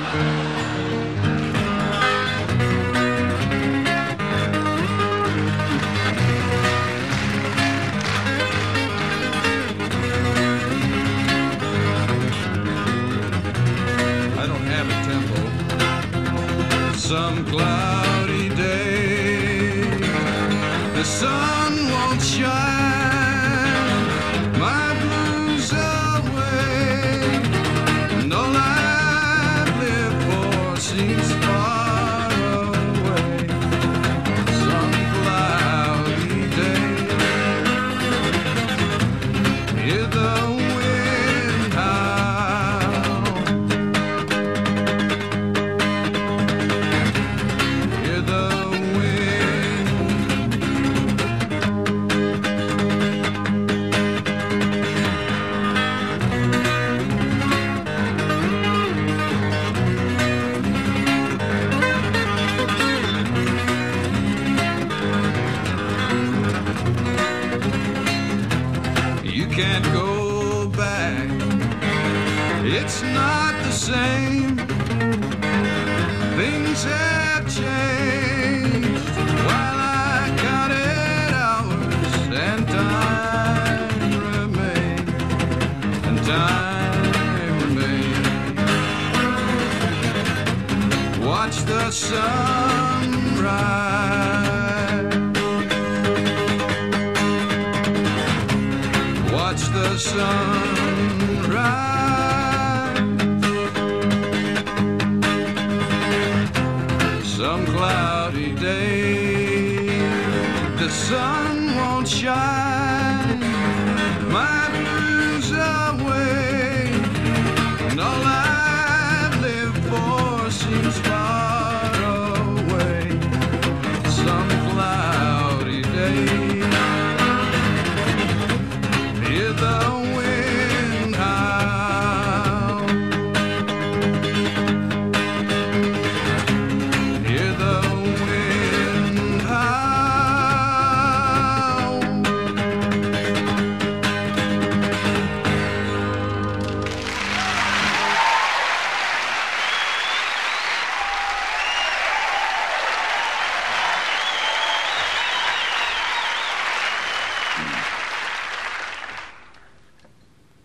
Some cloudy day, the sun won't shine, my blues away, and all I've lived for seems far away. Some cloudy day, hear the wind howl, hear the you can't go back, it's not the same. Things have changed while I counted hours, and time remained, and time remained. Watch the sun rise, watch the sun rise. Some cloudy day, the sun won't shine.